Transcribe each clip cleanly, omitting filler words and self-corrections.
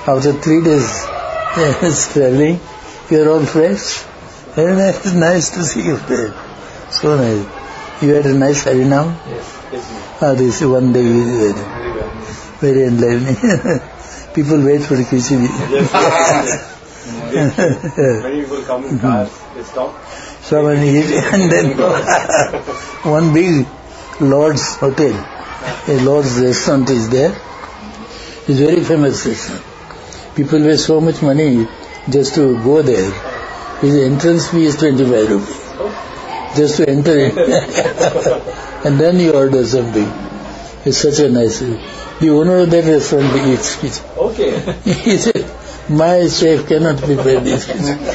After 3 days traveling, you are all fresh. Very nice, nice to see you there. So nice. You had a nice Harinam? Yes. This one day very enlightening. People wait for the Khichdi. Many people come in cars, they stop. Someone eat, and then one big Lord's hotel, a Lord's restaurant is there. It's a very famous restaurant. People pay so much money just to go there. His entrance fee is 25 rupees. Just to enter it. And then you order something. It's such a nice... The owner of that restaurant eats. Okay. He said, my chef cannot prepare this.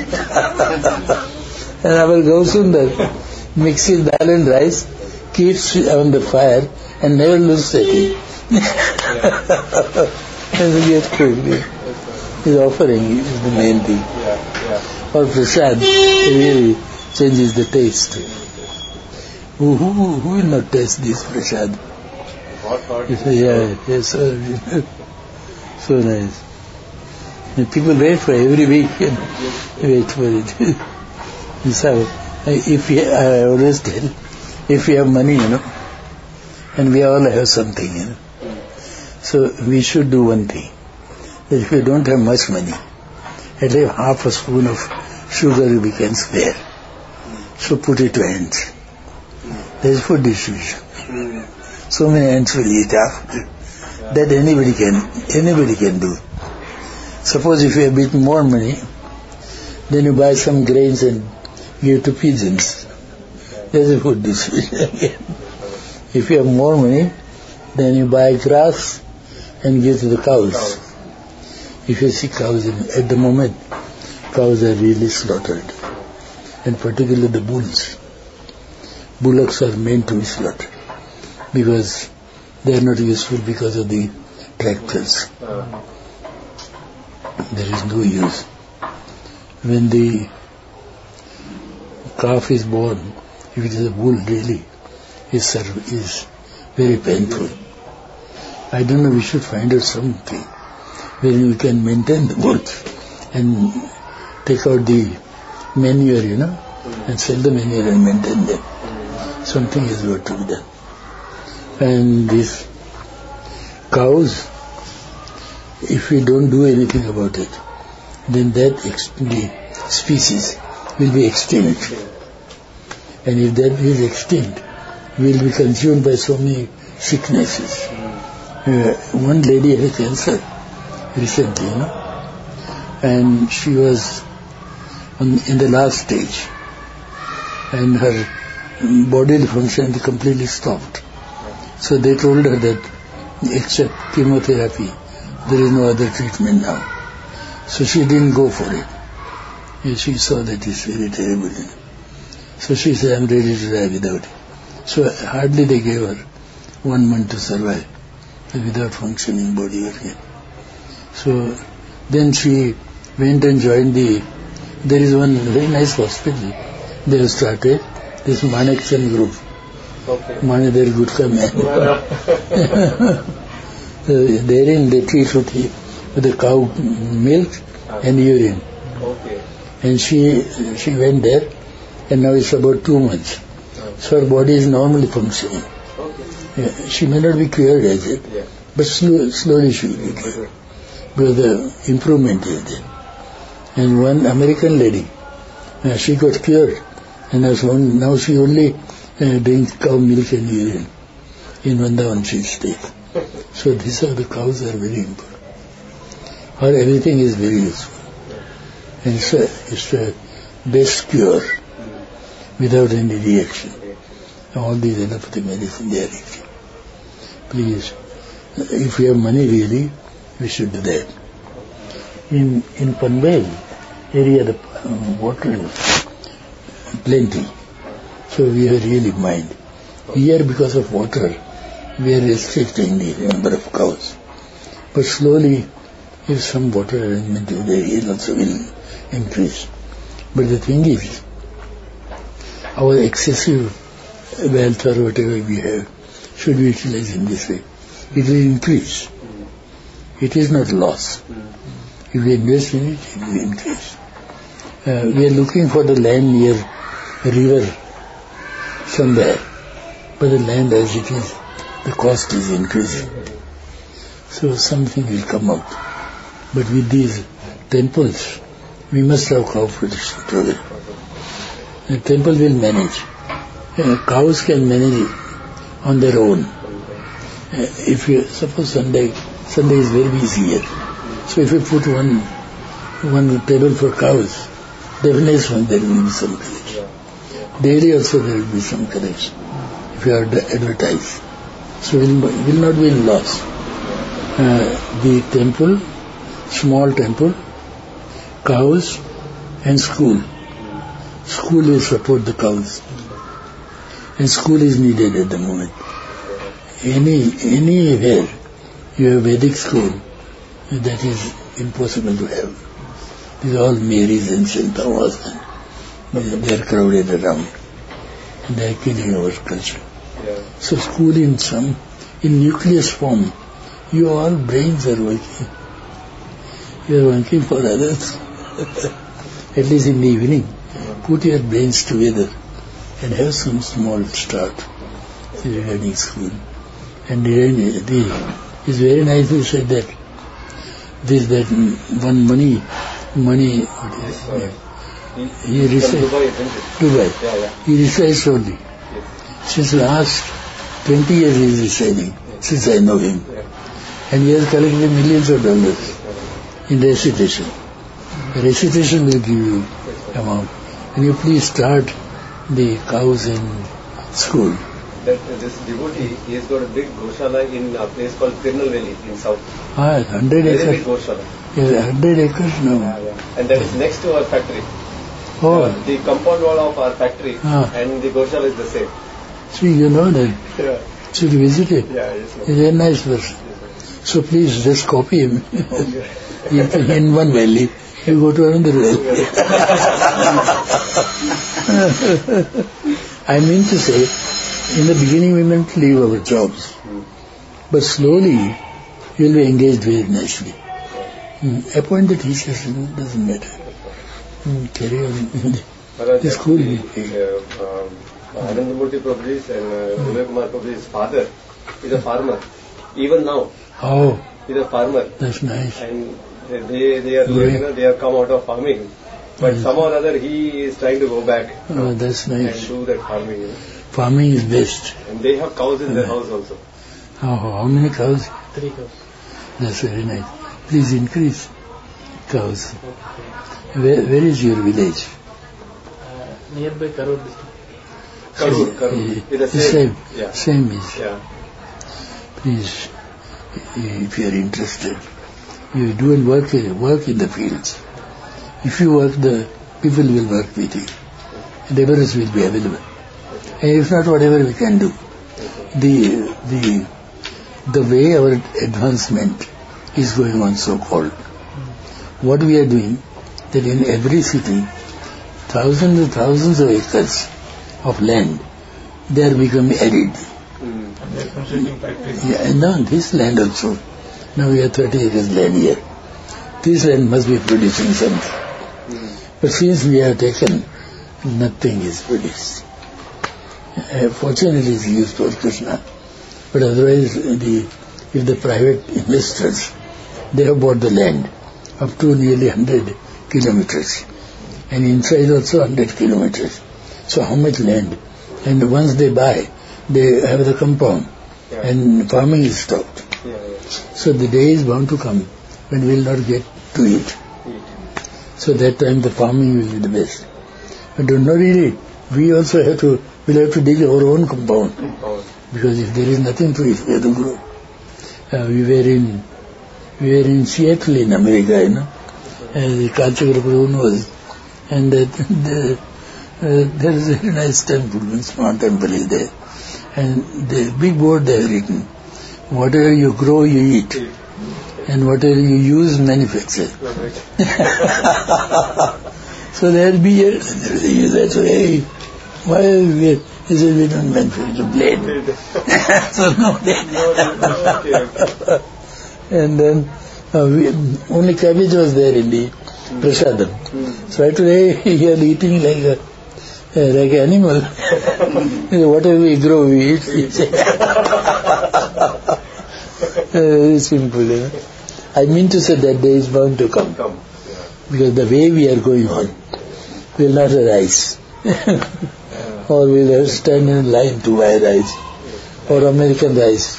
And our Gausundar mixes dal and rice, keeps on the fire, and never looks at it. And we get food. His offering is the main thing. Or prasad, it really changes the taste. Who will not taste this prasad? Yes, so nice. And people wait for every week and wait for it. So, I always tell, if we have money, and we all have something, so we should do one thing. That if we don't have much money, at least half a spoon of sugar we can spare. So put it to ants. There is food distribution. So many ants will eat up. That anybody can do. Suppose if you have a bit more money, then you buy some grains and give to pigeons. There is a food distribution. If you have more money, then you buy grass and give to the cows. If you see cows, at the moment, cows are really slaughtered. And particularly the bulls. Bullocks are meant to be slaughtered. Because they are not useful because of the tractors. There is no use. When the calf is born, if it is a bull really, is very painful. I don't know, we should find out something where we can maintain the bulls and take out the manure, and sell the manure and maintain them. Something has got to be done. And these cows, if we don't do anything about it, then that species will be extinct. And if that is extinct, we will be consumed by so many sicknesses. One lady had cancer recently, and she was in the last stage, and her bodily function completely stopped. So they told her that except chemotherapy, there is no other treatment now. So she didn't go for it. And she saw that it's very terrible. So she said, I'm ready to die without it. So hardly they gave her 1 month to survive without functioning body again. So then she went and joined there is one very nice hospital they have started, this Manekchand group. Okay. Manedir Gutka man. Therein they treat with the cow milk and urine. Okay. And she went there, and now it's about 2 months. So her body is normally functioning. Okay. She may not be cured as yet, but slowly she will be cured. Because the improvement is there. And one American lady, she got cured, and now she only drinks cow milk and urine. In Vrindavan she stays. So these are the cows are very important. Or everything is very useful. And it's a best cure without any reaction. All these allopathic medicine they are eating. Please, if we have money really, we should do that. In Panvel area, the water is plenty. So we are really mind. Here, because of water, we are restricting the number of cows. But slowly, if some water arrangement is there, it also will increase. But the thing is, our excessive wealth or whatever we have should be utilized in this way. It will increase. It is not loss. If we invest in it, it will increase. We are looking for the land near a river somewhere, but the land as it is, the cost is increasing. So something will come out. But with these temples, we must have cooperation program. The temple will manage. Cows can manage it on their own. If you suppose Sunday is very busy here. So if you put one table for cows, definitely there will be some collection. Daily also there will be some collection if you are advertised. So will not be in loss. The temple, small temple, cows and school. School will support the cows. And school is needed at the moment. Anywhere you have Vedic school, that is impossible to have. These are all Marys and St. Thomas, and they are crowded around. And they are killing our culture. Yeah. So school in nucleus form, your all brains are working. You are working for others. At least in the evening, put your brains together and have some small start regarding school. And it's very nice to say that one money, he resides Dubai. Yeah. He resides only. Yes. Since last 20 years he is residing, since I know him. Yeah. And he has collected millions of dollars in recitation. Recitation will give you amount. And you please start the cows in school. This devotee, he has got a big Goshala in a place called Tirunelveli in south. 100 Very big acres. Goshala. Yeah, 100 acres now. Yeah. And that is next to our factory. Oh, The compound wall of our factory and the Goshala is the same. see, you know that. Yeah. Should visit it. Yeah, yes, He's a very nice person. So please just copy him. Okay. In one valley, you go to another valley. I mean to say, in the beginning we meant to leave our jobs. But slowly, you will be engaged very nicely. Appoint the teachers, it doesn't matter. Carry on. The school will pay. Anandamurti Prabhuji's and Vivek Kumar Prabhuji's father is a farmer. Even now, Oh, he's a farmer. that's nice. And they are doing, they have come out of farming. But somehow or other he is trying to go back Oh, that's and nice. do that farming. Farming is best. And they have cows in their house also. How many cows? 3 cows. That's very nice. Please increase cows. Where is your village? Nearby Karur district. Karur. It's the Same. Yeah. Same is. Yeah. Please, if you are interested, you do and work in the fields. If you work, the people will work with you. Laborers will be available. And if not, whatever we can do. The way our advancement is going on, so-called, what we are doing, that in every city, thousands and thousands of acres of land, they are becoming arid. Yeah, and now this land also, now we have 30 acres land here. This land must be producing something. But since we have taken, nothing is produced. Fortunately, it's used for Krishna. But otherwise, if the private investors, they have bought the land up to nearly 100 kilometers. And inside also 100 kilometers. So how much land? And once they buy, they have the compound. Yeah. And farming is stopped. Yeah. So the day is bound to come when we will not get to eat. So that time the farming will be the best. But do not eat it. We also will have to dig our own compound. Because if there is nothing to eat, we have to grow. We were in Seattle in America, the Kalchakra Prabhu knows. And there is a very nice temple, one small temple is there. And the big board they have written, whatever you grow, you eat. And whatever you use, manufacture. So there will be here, that's hey, why are we here? He said, we don't manufacture blade. So no, Okay. and then Only cabbage was there in the prasadam. So I today he is eating like an animal. Whatever we grow, we eat. Very simple. You know? I mean to say that day is bound to come. Because the way we are going on will not arise. Or we'll have to stand in line to buy rice. Or American rice.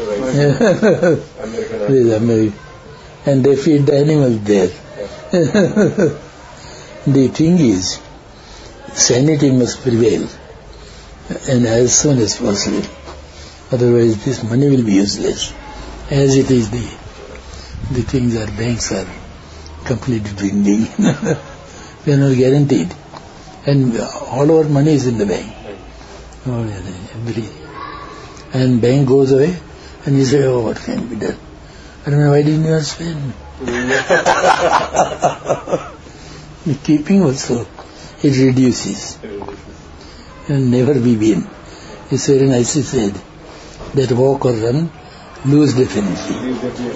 American. And they feed the animals there. The thing is, sanity must prevail, and as soon as possible. Otherwise this money will be useless. As it is, the things are, banks are completely dwindling. They are not guaranteed. And all our money is in the bank. And bank goes away, and you say, oh, what can be done? I don't know, why didn't you spend? The keeping also, it reduces. And never be vain. It's very nicely said that walk or run, lose definitely.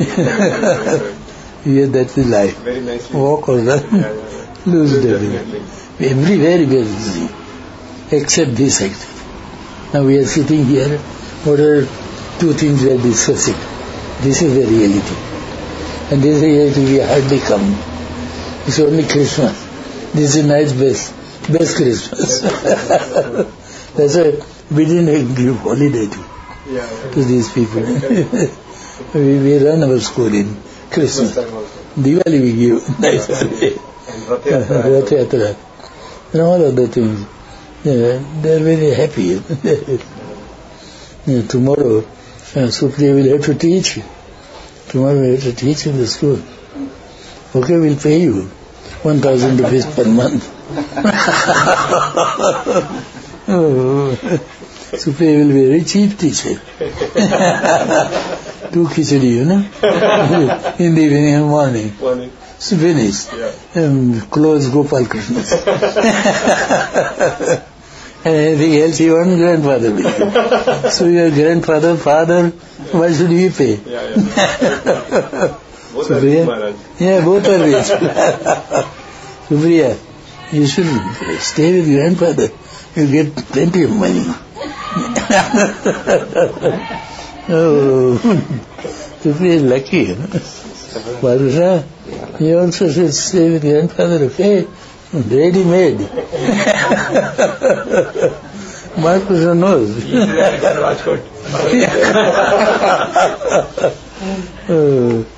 Yeah, that's the life. Very nicely. Walk or run, lose definitely. Everywhere we are busy, except this actually. Now we are sitting here, what are two things we are discussing? This is the reality. And this reality we hardly come. It's only Christmas. This is nice best Christmas. That's why we didn't give holiday to these people. we run our school in Christmas. Diwali we give nice holiday. Rath Yatra. And all other things. They are very happy. Tomorrow, Supriya will have to teach. Tomorrow we have to teach in the school. Okay, we'll pay you 1,000 rupees per month. Supriya will be a very cheap teacher. 2 khichdi, you know, in the evening and morning. So finished. Close Gopal Krishna. And anything else you want, grandfather will pay. So your grandfather, father, why should we pay? Both are rich, Maharaj. Yeah, both are rich. Supriya, you should stay with grandfather. You get plenty of money. Oh, Supriya is lucky, you know. Varusha, you also should stay with grandfather, okay? Ready made. Marcus knows. Oh.